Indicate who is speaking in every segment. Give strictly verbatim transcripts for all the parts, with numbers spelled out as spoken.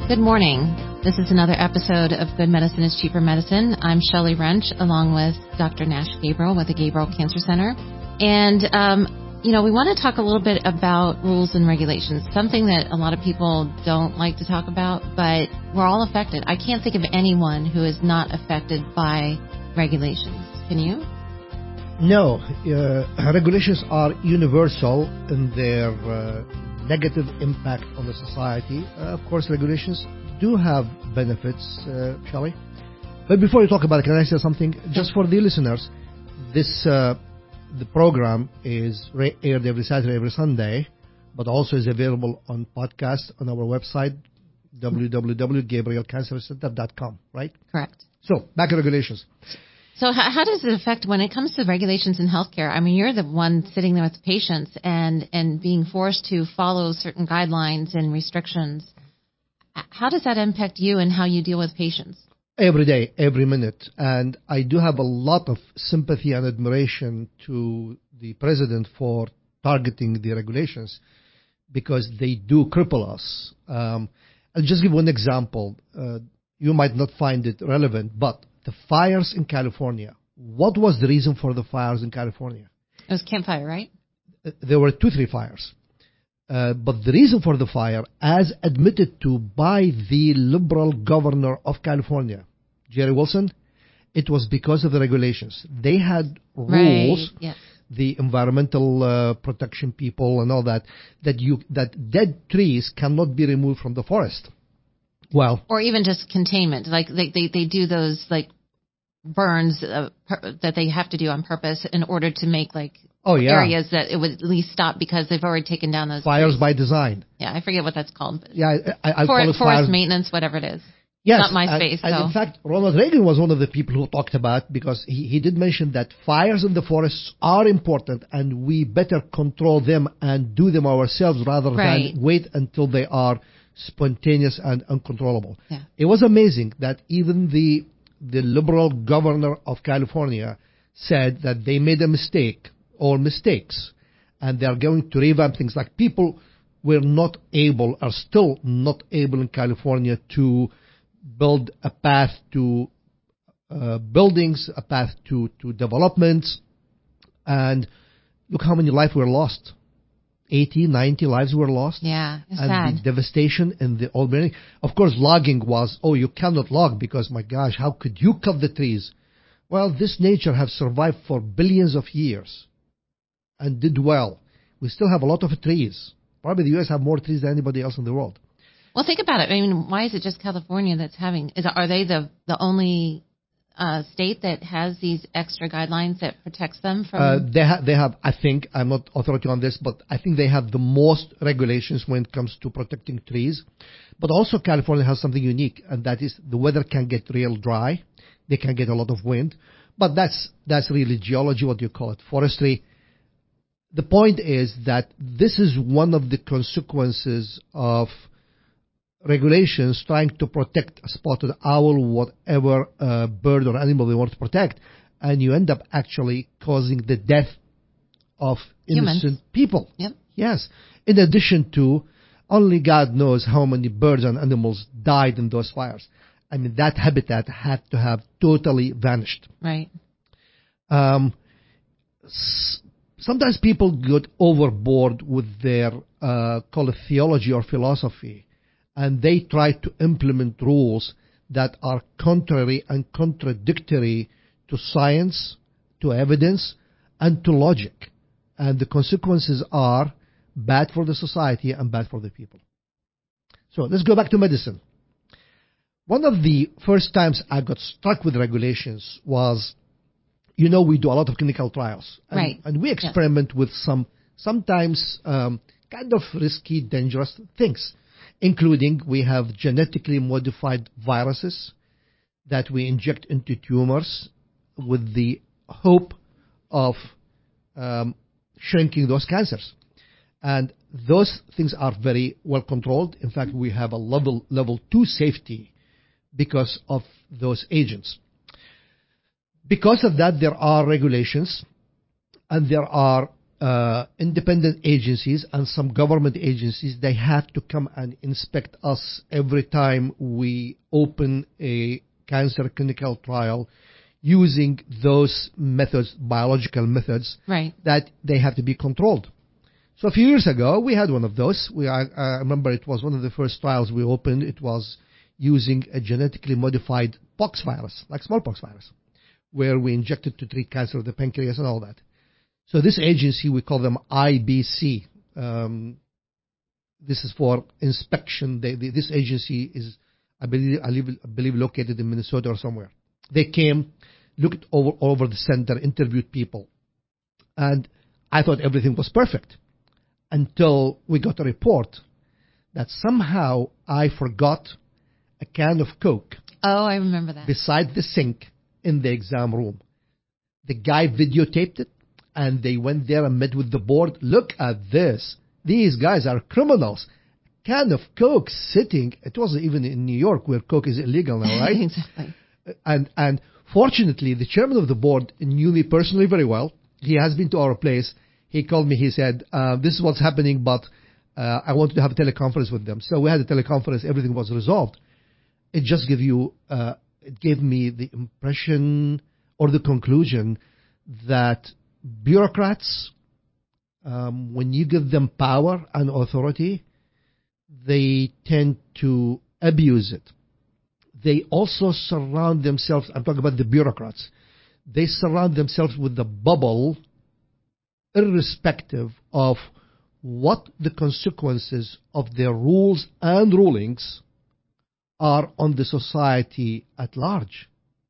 Speaker 1: Good morning. This is another episode of Good Medicine is Cheaper Medicine. I'm Shelley Wrench, along with Doctor Nash Gabriel with the Gabriel Cancer Center. And, um, you know, we want to talk a little bit about rules and regulations, something that a lot of people don't like to talk about, but we're all affected. I can't think of anyone who is not affected by regulations. Can you?
Speaker 2: No. Uh, regulations are universal in their uh, negative impact on the society. Uh, of course, regulations do have benefits, uh, Shelley. But before you talk about it, can I say something? Just for the listeners, this uh, the program is re- aired every Saturday, every Sunday, but also is available on podcast on our website, w w w dot gabriel cancer center dot com, right?
Speaker 1: Correct.
Speaker 2: So, back to regulations.
Speaker 1: So how, how does it affect when it comes to regulations in healthcare? I mean, you're the one sitting there with the patients and, and being forced to follow certain guidelines and restrictions. How does that impact you and how you deal with patients?
Speaker 2: Every day, every minute. And I do have a lot of sympathy and admiration to the president for targeting the regulations because they do cripple us. Um, I'll just give one example. Uh, you might not find it relevant, but the fires in California. What was the reason for the fires in California?
Speaker 1: It was Camp Fire, right?
Speaker 2: There were two, three fires. Uh, but the reason for the fire, as admitted to by the liberal governor of California, Jerry Wilson, it was because of the regulations. They had rules,
Speaker 1: right. Yes.
Speaker 2: the environmental uh, protection people and all that, that you that dead trees cannot be removed from the forest. Well,
Speaker 1: or even just containment, like they, they, they do those like burns uh, per, that they have to do on purpose in order to make like
Speaker 2: oh, yeah.
Speaker 1: areas that it would at least stop because they've already taken down those
Speaker 2: fires
Speaker 1: trees.
Speaker 2: By design.
Speaker 1: Yeah, I forget what that's called. But
Speaker 2: yeah, I, I'll
Speaker 1: For,
Speaker 2: call it
Speaker 1: forest
Speaker 2: fires.
Speaker 1: maintenance, whatever it is.
Speaker 2: Yes,
Speaker 1: not my
Speaker 2: and,
Speaker 1: space.
Speaker 2: And
Speaker 1: so.
Speaker 2: in fact, Ronald Reagan was one of the people who talked about because he, he did mention that fires in the forests are important and we better control them and do them ourselves rather
Speaker 1: right.
Speaker 2: than wait until they are spontaneous and uncontrollable.
Speaker 1: Yeah.
Speaker 2: It was amazing that even the the liberal governor of California said that they made a mistake or mistakes and they are going to revamp things. Like people were not able, are still not able in California to build a path to uh, buildings, a path to, to developments. And look how many lives were lost. eighty, ninety lives were lost.
Speaker 1: Yeah, it's
Speaker 2: and
Speaker 1: sad.
Speaker 2: the devastation in the old building. Of course, logging was, oh, you cannot log because, my gosh, how could you cut the trees? Well, this nature has survived for billions of years and did well. We still have a lot of trees. Probably the U S have more trees than anybody else in the world.
Speaker 1: Well, think about it. I mean, why is it just California that's having? Is are they the the only uh, state that has these extra guidelines that protects them from?
Speaker 2: Uh, they have. They have. I think I'm not authority on this, but I think they have the most regulations when it comes to protecting trees. But also, California has something unique, and that is the weather can get real dry. They can get a lot of wind, but that's that's really geology. What do you call it? Forestry. The point is that this is one of the consequences of regulations trying to protect a spotted owl, whatever uh, bird or animal they want to protect, and you end up actually causing the death of innocent
Speaker 1: Humans.
Speaker 2: people.
Speaker 1: Yep.
Speaker 2: Yes. In addition to, only God knows how many birds and animals died in those fires. I mean, that habitat had to have totally vanished.
Speaker 1: Right.
Speaker 2: Um, s- sometimes people get overboard with their, uh, call it theology or philosophy, and they try to implement rules that are contrary and contradictory to science, to evidence, and to logic. And the consequences are bad for the society and bad for the people. So let's go back to medicine. One of the first times I got struck with regulations was, you know, we do a lot of clinical trials. And,
Speaker 1: right.
Speaker 2: And we experiment yeah. with some, sometimes um, kind of risky, dangerous things, including we have genetically modified viruses that we inject into tumors with the hope of um, shrinking those cancers. And those things are very well controlled. In fact, we have a level level two safety because of those agents. Because of that, there are regulations and there are uh, independent agencies and some government agencies, they have to come and inspect us every time we open a cancer clinical trial using those methods, biological methods,
Speaker 1: Right.
Speaker 2: that they have to be controlled. So a few years ago, we had one of those. We, I, I remember it was one of the first trials we opened. It was using a genetically modified pox virus, like smallpox virus, where we injected to treat cancer of the pancreas and all that. So this agency, we call them I B C. Um, this is for inspection. They, they, this agency is, I believe, I believe, I believe, located in Minnesota or somewhere. They came, looked over, all over the center, interviewed people, and I thought everything was perfect until we got a report that somehow I forgot a can of Coke
Speaker 1: Oh, I remember that.
Speaker 2: beside the sink in the exam room. The guy videotaped it, and they went there and met with the board. Look at this. These guys are criminals. Can of Coke sitting. It wasn't even in New York where Coke is illegal now, right?
Speaker 1: Exactly.
Speaker 2: And and fortunately, the chairman of the board knew me personally very well. He has been to our place. He called me. He said, uh, this is what's happening, but uh, I wanted to have a teleconference with them. So we had a teleconference. Everything was resolved. It just gave you, uh, it gave me the impression or the conclusion that bureaucrats, um, when you give them power and authority, they tend to abuse it. They also surround themselves, I'm talking about the bureaucrats, they surround themselves with the bubble, irrespective of what the consequences of their rules and rulings are on the society at large.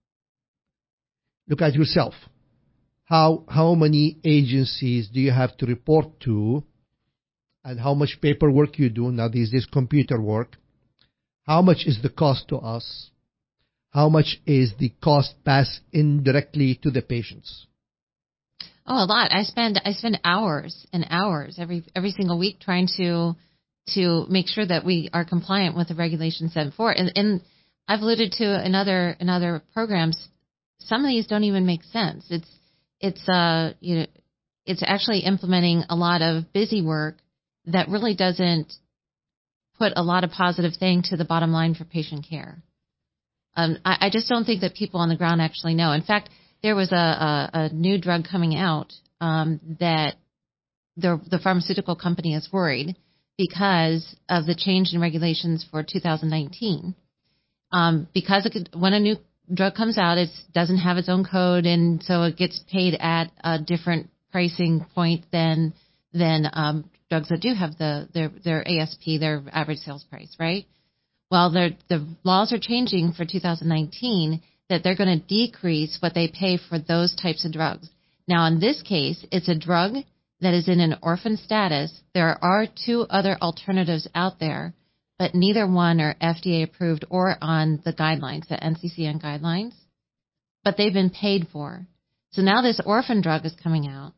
Speaker 2: Look at yourself. How, how many agencies do you have to report to, and how much paperwork you do? Now these days, computer work. How much is the cost to us? How much is the cost passed indirectly to the patients?
Speaker 1: Oh, a lot. I spend I spend hours and hours every every single week trying to to make sure that we are compliant with the regulations set forth. And, and I've alluded to in other in other programs, some of these don't even make sense. It's it's uh you know it's actually implementing a lot of busy work that really doesn't put a lot of positive thing to the bottom line for patient care. Um, I, I just don't think that people on the ground actually know. In fact, there was a, a, a new drug coming out um, that the, the pharmaceutical company is worried because of the change in regulations for two thousand nineteen. Um, because it could, when a new drug comes out, it doesn't have its own code, and so it gets paid at a different pricing point than than um, drugs that do have the their their A S P, their average sales price, right? Well, the laws are changing for two thousand nineteen that they're going to decrease what they pay for those types of drugs. Now, in this case, it's a drug that is in an orphan status. There are two other alternatives out there, but neither one are F D A approved or on the guidelines, the N C C N guidelines, but they've been paid for. So now this orphan drug is coming out,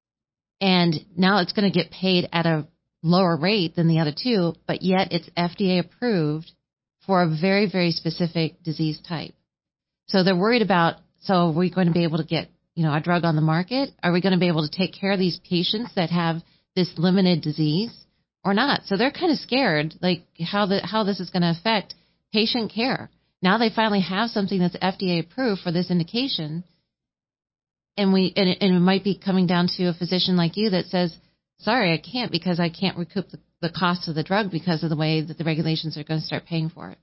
Speaker 1: and now it's going to get paid at a lower rate than the other two, but yet it's F D A approved for a very, very specific disease type. So they're worried about, so are we going to be able to get, you know, a drug on the market? Are we going to be able to take care of these patients that have this limited disease or not? So they're kind of scared, like how the how this is going to affect patient care. Now they finally have something that's F D A approved for this indication, and we and it, and it might be coming down to a physician like you that says, sorry, I can't because I can't recoup the, the cost of the drug because of the way that the regulations are going to start paying for it.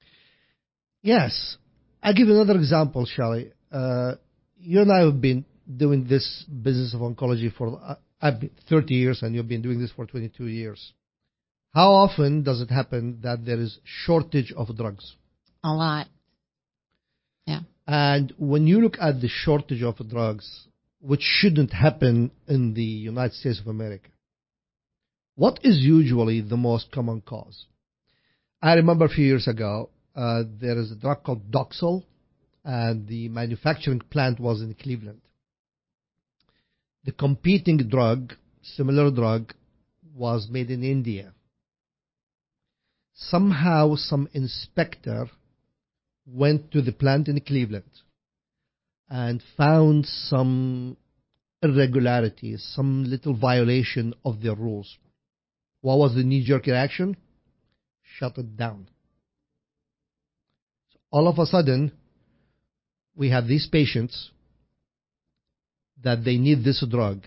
Speaker 2: Yes. I'll give you another example, Shelley. Uh, you and I have been doing this business of oncology for uh, I've been thirty years, and you've been doing this for twenty-two years. How often does it happen that there is shortage of drugs?
Speaker 1: A lot. Yeah.
Speaker 2: And when you look at the shortage of drugs, which shouldn't happen in the United States of America, what is usually the most common cause? I remember a few years ago, uh, there is a drug called Doxil, and the manufacturing plant was in Cleveland. The competing drug, similar drug, was made in India. Somehow some inspector went to the plant in Cleveland and found some irregularities, some little violation of their rules. What was the knee-jerk reaction? Shut it down. So all of a sudden, we have these patients that they need this drug,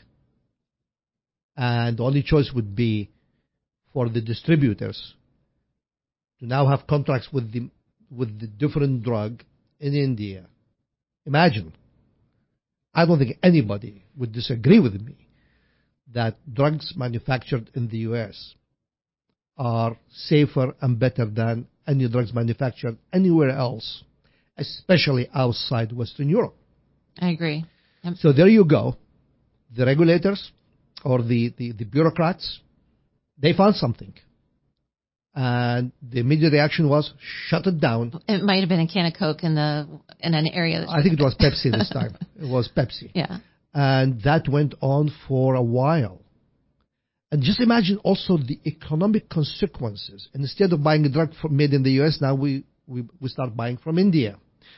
Speaker 2: and the only choice would be for the distributors to now have contracts with the with the different drug in India. Imagine. I don't think anybody would disagree with me that drugs manufactured in the U S are safer and better than any drugs manufactured anywhere else, especially outside Western Europe.
Speaker 1: I agree. Yep.
Speaker 2: So there you go. The regulators or the, the, the bureaucrats, they found something. And the immediate reaction was, shut it down.
Speaker 1: It might have been a can of Coke in the in an area. That
Speaker 2: I think it was Pepsi this time. It was Pepsi.
Speaker 1: Yeah.
Speaker 2: And that went on for a while. And just imagine also the economic consequences. And instead of buying a drug from, made in the U S, now we, we, we start buying from India.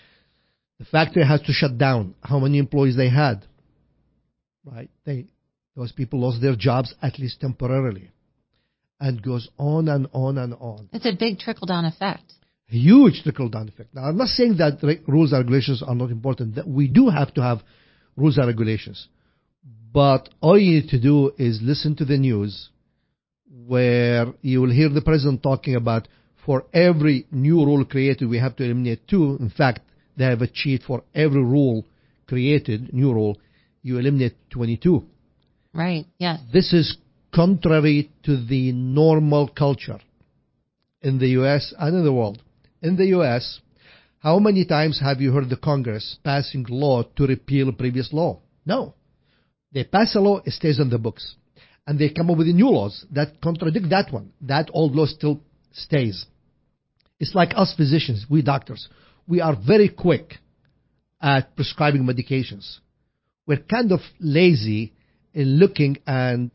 Speaker 2: The factory has to shut down. How many employees they had? Right? They, those people lost their jobs, at least temporarily. And goes on and on and on.
Speaker 1: It's a big trickle-down effect.
Speaker 2: Huge trickle-down effect. Now, I'm not saying that re- rules and regulations are not important. That we do have to have rules and regulations. But all you need to do is listen to the news, where you will hear the president talking about, for every new rule created, we have to eliminate two. In fact, they have a cheat for every rule created, new rule, you eliminate twenty-two.
Speaker 1: Right, yes.
Speaker 2: This is contrary to the normal culture in the U S and in the world. In the U S, how many times have you heard the Congress passing law to repeal a previous law? No. They pass a law, it stays on the books. And they come up with new laws that contradict that one. That old law still stays. It's like us physicians, we doctors. We are very quick at prescribing medications. We're kind of lazy in looking and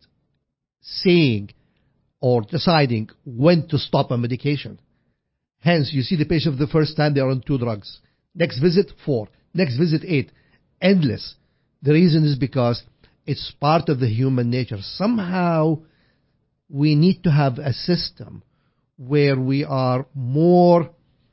Speaker 2: seeing or deciding when to stop a medication. Hence, you see the patient for the first time, they are on two drugs. Next visit, four. Next visit, eight. Endless. The reason is because it's part of the human nature. Somehow, we need to have a system where we are more,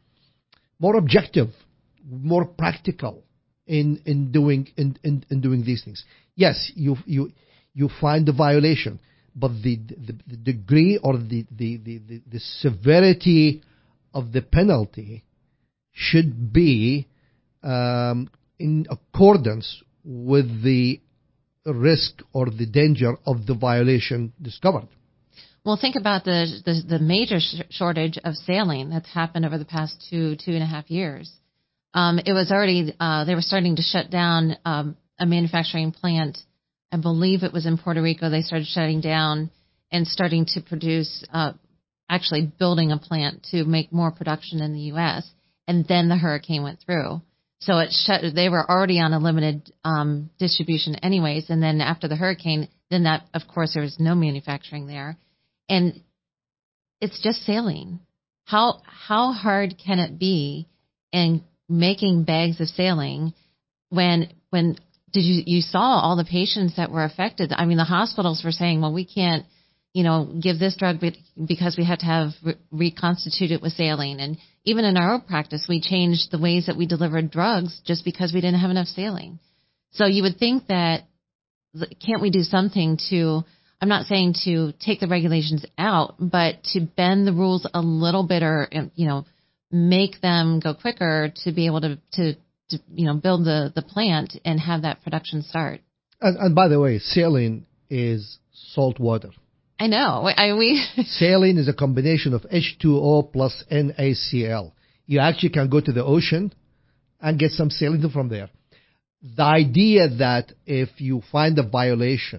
Speaker 2: more objective, more practical in, in doing in, in, in doing these things. Yes, you you you find the violation, but the, the, the degree or the, the, the, the, the severity of the penalty should be um, in accordance with the risk or the danger of the violation discovered.
Speaker 1: Well, think about the the, the major sh- shortage of saline that's happened over the past two, two and a half years. Um, it was already, uh, they were starting to shut down um, a manufacturing plant. I believe it was in Puerto Rico. They started shutting down and starting to produce, uh, actually building a plant to make more production in the U S. And then the hurricane went through. So it shut, they were already on a limited um, distribution anyways. And then after the hurricane, then that, of course, there was no manufacturing there. And it's just saline. How how hard can it be in making bags of saline when when did you you saw all the patients that were affected? I mean, the hospitals were saying, well, we can't, you know, give this drug because we have to have re- reconstitute it with saline. And even in our own practice, we changed the ways that we delivered drugs just because we didn't have enough saline. So you would think that, can't we do something to, I'm not saying to take the regulations out, but to bend the rules a little bit, or, you know, make them go quicker to be able to, to, to you know, build the, the plant and have that production start.
Speaker 2: And, and by the way, saline is salt water.
Speaker 1: I know. I, we
Speaker 2: Saline is a combination of H two O plus NaCl. You actually can go to the ocean and get some saline from there. The idea that if you find a violation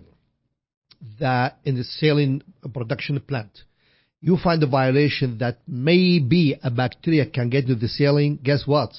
Speaker 2: that in the saline production plant, you find a violation that maybe a bacteria can get to the saline, guess what?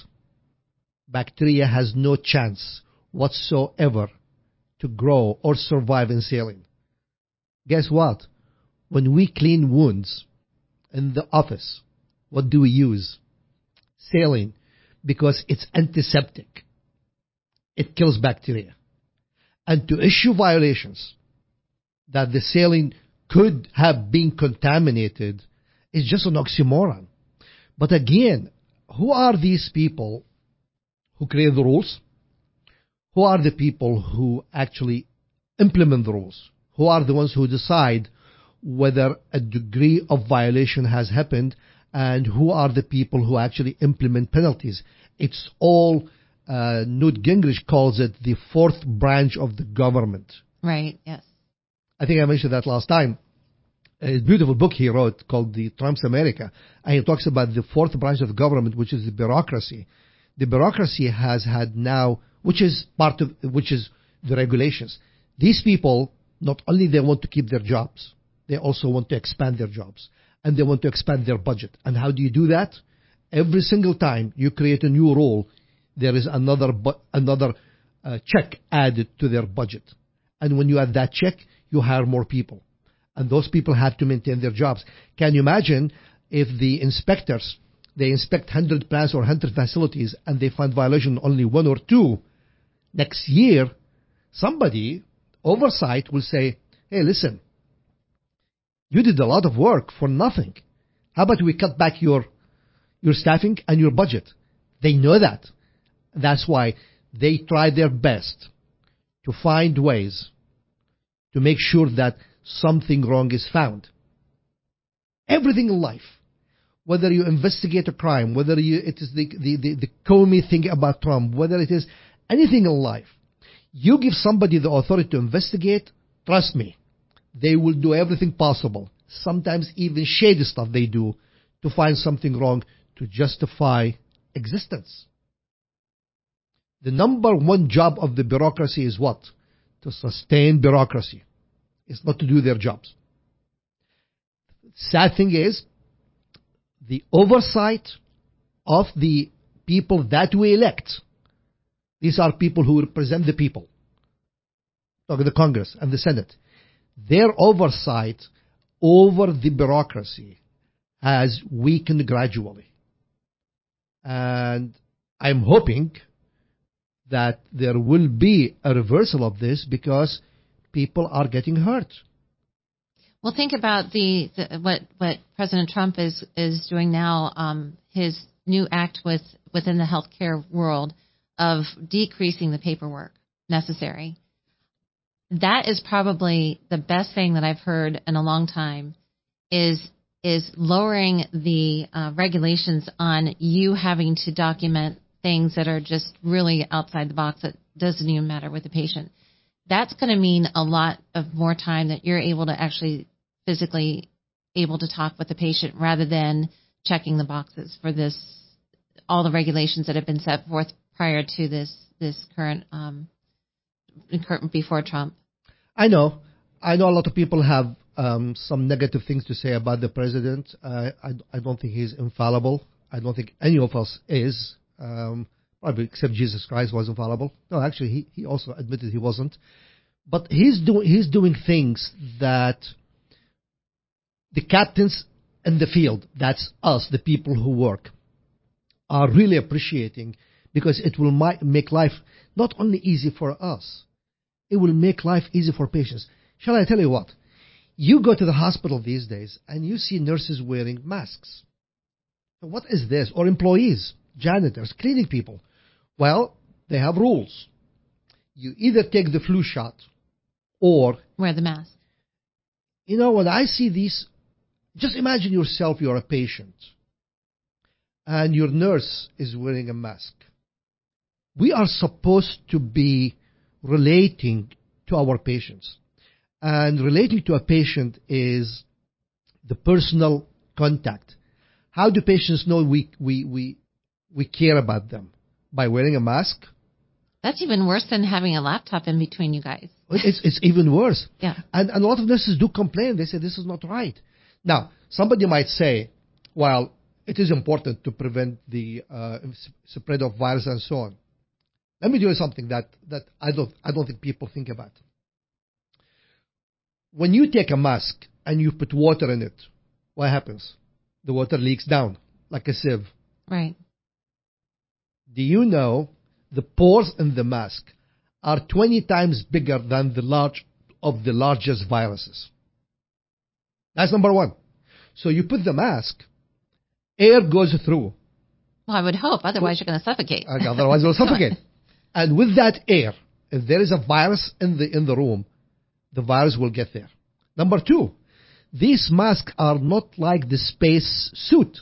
Speaker 2: Bacteria has no chance whatsoever to grow or survive in saline. Guess what? When we clean wounds in the office, what do we use? Saline, because it's antiseptic. It kills bacteria. and to issue violations that the saline could have been contaminated is just an oxymoron. But again, who are these people who create the rules? Who are the people who actually implement the rules? Who are the ones who decide whether a degree of violation has happened? And who are the people who actually implement penalties? It's all, uh, Newt Gingrich calls it the fourth branch of the government.
Speaker 1: Right, yes.
Speaker 2: I think I mentioned that last time. A beautiful book he wrote called The Trump's America. And he talks about the fourth branch of the government, which is the bureaucracy. The bureaucracy has had now, which is part of, which is the regulations. These people, not only they want to keep their jobs, they also want to expand their jobs. And they want to expand their budget. And how do you do that? Every single time you create a new role, there is another bu- another uh, check added to their budget. And when you add that check, you hire more people. And those people have to maintain their jobs. Can you imagine if the inspectors, they inspect one hundred plants or one hundred facilities and they find violation only one or two, next year, somebody, oversight, will say, hey, listen, you did a lot of work for nothing. How about we cut back your your staffing and your budget? They know that. That's why they try their best to find ways to make sure that something wrong is found. Everything in life, whether you investigate a crime, whether you, it is the, the, the, the Comey thing about Trump, whether it is anything in life, you give somebody the authority to investigate, trust me, they will do everything possible, sometimes even shady stuff they do, to find something wrong to justify existence. The number one job of the bureaucracy is what? To sustain bureaucracy. It's not to do their jobs. Sad thing is, the oversight of the people that we elect, these are people who represent the people, talking the Congress and the Senate, their oversight over the bureaucracy has weakened gradually. And I'm hoping that there will be a reversal of this because people are getting hurt.
Speaker 1: Well, think about the, the what what President Trump is is doing now. Um, his new act with within the healthcare world of decreasing the paperwork necessary. That is probably the best thing that I've heard in a long time. Is is lowering the uh, regulations on you having to document things that are just really outside the box that doesn't even matter with the patient. That's going to mean a lot of more time that you're able to actually physically able to talk with the patient rather than checking the boxes for this, all the regulations that have been set forth prior to this, this current, um, before Trump.
Speaker 2: I know. I know a lot of people have um, some negative things to say about the president. Uh, I, I don't think he's infallible. I don't think any of us is. Um, probably except Jesus Christ was infallible. No, actually, he, he also admitted he wasn't. But he's doing he's doing things that the captains in the field, that's us, the people who work, are really appreciating, because it will mi- make life not only easy for us, it will make life easy for patients. Shall I tell you what? You go to the hospital these days and you see nurses wearing masks. What is this? Or employees, janitors, cleaning people. Well, they have rules. You either take the flu shot or
Speaker 1: wear the mask.
Speaker 2: You know, when I see these, just imagine yourself, you're a patient, and your nurse is wearing a mask. We are supposed to be relating to our patients. And relating to a patient is the personal contact. How do patients know we, we, we, we care about them? By wearing a mask?
Speaker 1: That's even worse than having a laptop in between you guys.
Speaker 2: It's, it's even worse.
Speaker 1: Yeah.
Speaker 2: And, and a lot of nurses do complain. They say this is not right. Now, somebody might say, well, it is important to prevent the uh, spread of virus and so on. Let me do something that, that I don't I don't think people think about. When you take a mask and you put water in it, what happens? The water leaks down like a sieve.
Speaker 1: Right.
Speaker 2: Do you know the pores in the mask are twenty times bigger than the large of the largest viruses. That's number one. So you put the mask, air goes through.
Speaker 1: Well, I would hope. Otherwise, you're going to suffocate.
Speaker 2: Otherwise, you'll suffocate. And with that air, if there is a virus in the in the room, the virus will get there. Number two, these masks are not like the space suit.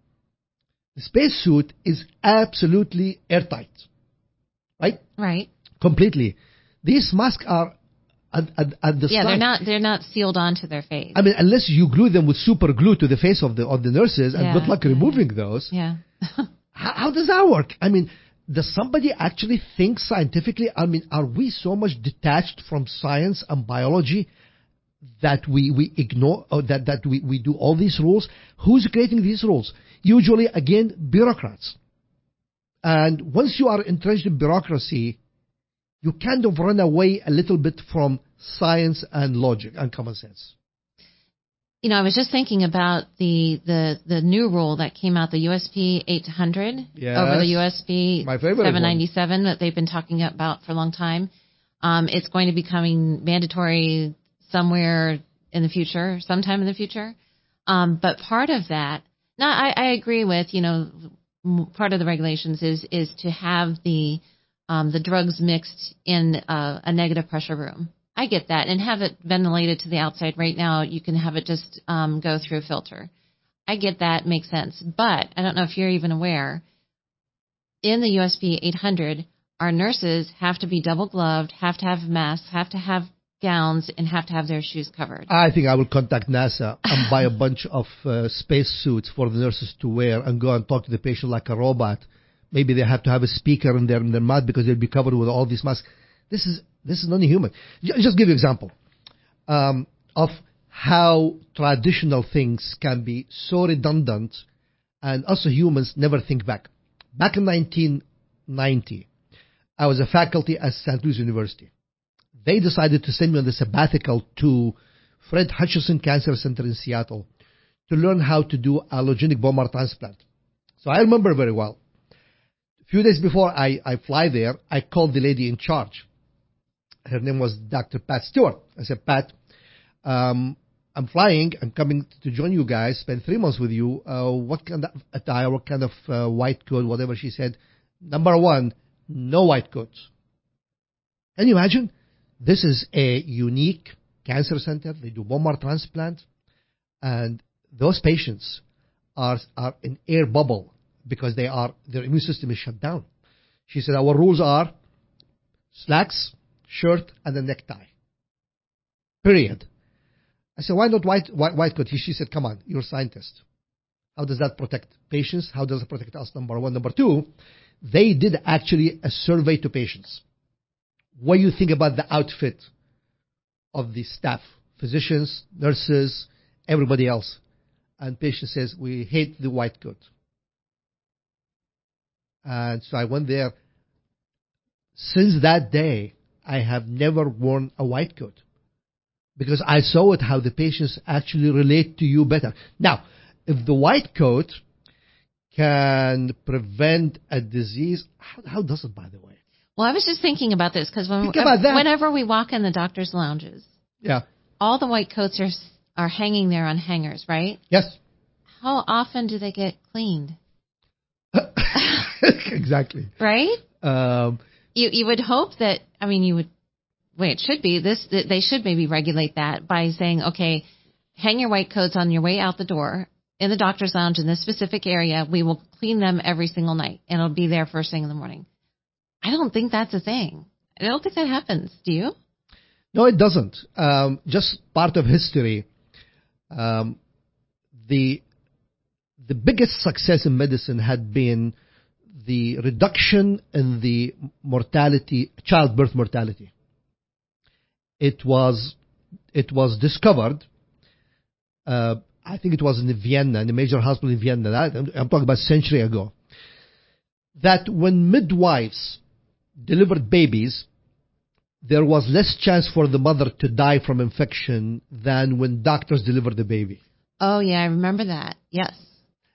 Speaker 2: The space suit is absolutely airtight, right?
Speaker 1: Right.
Speaker 2: Completely. These masks are at, at, at the
Speaker 1: yeah,
Speaker 2: side.
Speaker 1: they're not they're not sealed onto their face.
Speaker 2: I mean, unless you glue them with super glue to the face of the of the nurses, and
Speaker 1: Yeah,
Speaker 2: good luck
Speaker 1: yeah,
Speaker 2: removing
Speaker 1: yeah.
Speaker 2: those.
Speaker 1: Yeah.
Speaker 2: How, how does that work? I mean, does somebody actually think scientifically? I mean, are we so much detached from science and biology that we, we ignore, or that, that we, we do all these rules? Who's creating these rules? Usually, again, bureaucrats. And once you are entrenched in bureaucracy, you kind of run away a little bit from science and logic and common sense.
Speaker 1: You know, I was just thinking about the, the, the new rule that came out, the U S P eight hundred
Speaker 2: Yes.
Speaker 1: over the U S P
Speaker 2: My favorite
Speaker 1: seven ninety-seven one. That they've been talking about for a long time. Um, it's going to be becoming mandatory somewhere in the future, sometime in the future. Um, but part of that, now I, I agree with, you know, m- part of the regulations is is to have the um, the drugs mixed in a, a negative pressure room. I get that, and have it ventilated to the outside. Right now, you can have it just um, go through a filter. I get that, makes sense. But I don't know if you're even aware, in the U S P eight hundred, our nurses have to be double gloved, have to have masks, have to have gowns, and have to have their shoes covered.
Speaker 2: I think I will contact NASA and buy a bunch of uh, space suits for the nurses to wear and go and talk to the patient like a robot. Maybe they have to have a speaker in their, in their mouth because they'll be covered with all these masks. This is this is non-human. Just give you an example um, of how traditional things can be so redundant, and us humans never think back. Back in nineteen ninety, I was a faculty at Saint Louis University. They decided to send me on the sabbatical to Fred Hutchinson Cancer Center in Seattle to learn how to do allogenic bone marrow transplant. So I remember very well. A few days before I, I fly there, I called the lady in charge. Her name was Doctor Pat Stewart. I said, Pat, um, I'm flying. I'm coming to join you guys, spend three months with you. Uh, what kind of attire, what kind of uh, white coat, whatever she said. Number one, no white coats. Can you imagine? This is a unique cancer center. They do bone marrow transplant. And those patients are, are in air bubble because they are, their immune system is shut down. She said, our rules are slacks, shirt, and a necktie. Period. I said, why not white, white, white coat? She said, come on, you're a scientist. How does that protect patients? How does it protect us? Number one. Number two, they did actually a survey to patients. What do you think about the outfit of the staff? Physicians, nurses, everybody else. And patient says, we hate the white coat. And so I went there. Since that day, I have never worn a white coat. Because I saw it how the patients actually relate to you better. Now, if the white coat can prevent a disease, how, how does it, by the way?
Speaker 1: Well, I was just thinking about this because when,
Speaker 2: uh,
Speaker 1: whenever we walk in the doctor's lounges,
Speaker 2: yeah,
Speaker 1: all the white coats are are hanging there on hangers, right?
Speaker 2: Yes.
Speaker 1: How often do they get cleaned?
Speaker 2: Exactly.
Speaker 1: Right?
Speaker 2: Um,
Speaker 1: you you would hope that, I mean, you would, way it should be, this that they should maybe regulate that by saying, okay, hang your white coats on your way out the door in the doctor's lounge in this specific area. We will clean them every single night, and it'll be there first thing in the morning. I don't think that's a thing. I don't think that happens. Do you?
Speaker 2: No, it doesn't. Um, just part of history. Um, the the biggest success in medicine had been the reduction in the mortality, childbirth mortality. It was it was discovered. Uh, I think it was in Vienna, in a major hospital in Vienna. I'm, I'm talking about a century ago. That when midwives delivered babies, there was less chance for the mother to die from infection than when doctors delivered the baby.
Speaker 1: Oh, yeah, I remember that. Yes.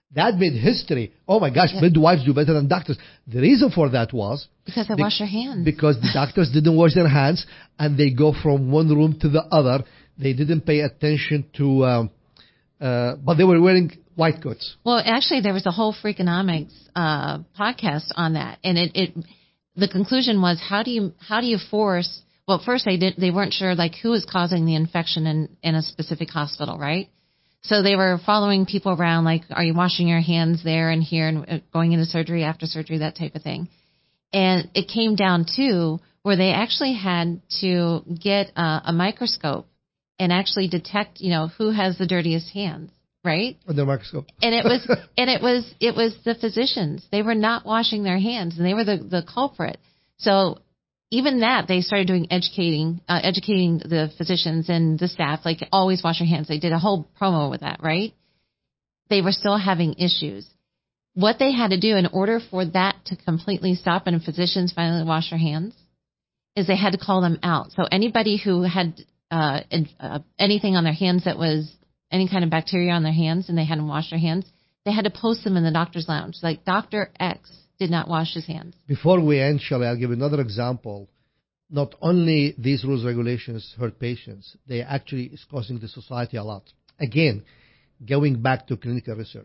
Speaker 2: That made history. Oh my gosh,
Speaker 1: Yeah.
Speaker 2: midwives do better than doctors. The reason for that was
Speaker 1: Because they
Speaker 2: the-
Speaker 1: wash their hands.
Speaker 2: because the doctors didn't wash their hands and they go from one room to the other. They didn't pay attention to, um, uh, but they were wearing white coats.
Speaker 1: Well, actually, there was a whole Freakonomics uh, podcast on that, and it, it the conclusion was how do you how do you force? Well, first they did they weren't sure like who was causing the infection in in a specific hospital, right? So they were following people around, like, are you washing your hands there and here and uh, going into surgery, after surgery, that type of thing. And it came down to where they actually had to get uh, a microscope and actually detect, you know, who has the dirtiest hands, right?
Speaker 2: Under the microscope.
Speaker 1: And it was, and it was, it was the physicians. They were not washing their hands, and they were the, the culprit. So even that, they started doing educating, uh, educating the physicians and the staff, like always wash your hands. They did a whole promo with that, right? They were still having issues. What they had to do in order for that to completely stop and physicians finally wash their hands is they had to call them out. So anybody who had uh, uh, anything on their hands that was any kind of bacteria on their hands and they hadn't washed their hands, they had to post them in the doctor's lounge. Like Doctor X did not wash his hands.
Speaker 2: Before we end, Shelley, I'll give another example. Not only these rules regulations hurt patients, they actually is costing the society a lot. Again, going back to clinical research.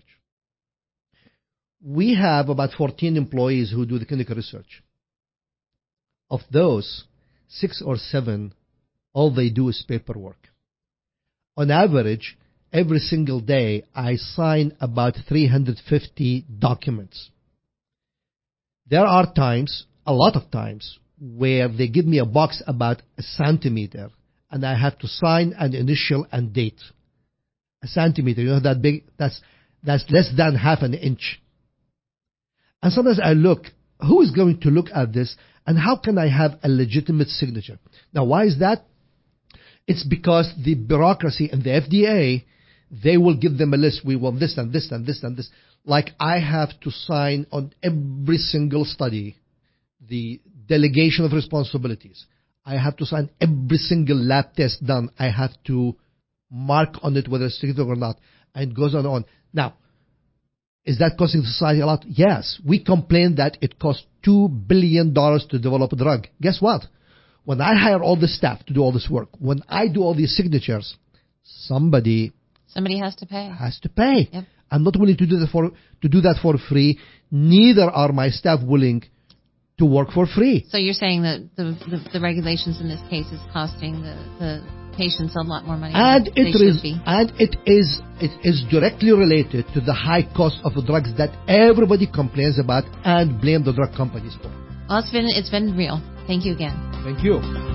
Speaker 2: We have about fourteen employees who do the clinical research. Of those, six or seven, all they do is paperwork. On average, every single day, I sign about three hundred fifty documents. There are times, a lot of times, where they give me a box about a centimeter, and I have to sign an initial and date. A centimeter, you know that big, that's, that's less than half an inch. And sometimes I look, who is going to look at this, and how can I have a legitimate signature? Now, why is that? It's because the bureaucracy and the F D A, they will give them a list. We want this and this and this and this. Like I have to sign on every single study, the delegation of responsibilities. I have to sign every single lab test done. I have to mark on it whether it's significant or not. And it goes on and on. Now, is that costing society a lot? Yes. We complain that it costs two billion dollars to develop a drug. Guess what? When I hire all the staff to do all this work, when I do all these signatures, somebody
Speaker 1: Somebody has to pay.
Speaker 2: has to pay.
Speaker 1: Yep.
Speaker 2: I'm not willing to do that for to do that for free. Neither are my staff willing to work for free.
Speaker 1: So you're saying that the, the, the regulations in this case is costing the, the patients a lot more money
Speaker 2: And
Speaker 1: than they
Speaker 2: it
Speaker 1: should
Speaker 2: is
Speaker 1: be.
Speaker 2: and it is it is directly related to the high cost of the drugs that everybody complains about and blame the drug companies for.
Speaker 1: Well, it's been it's been real. Thank you again.
Speaker 2: Thank you.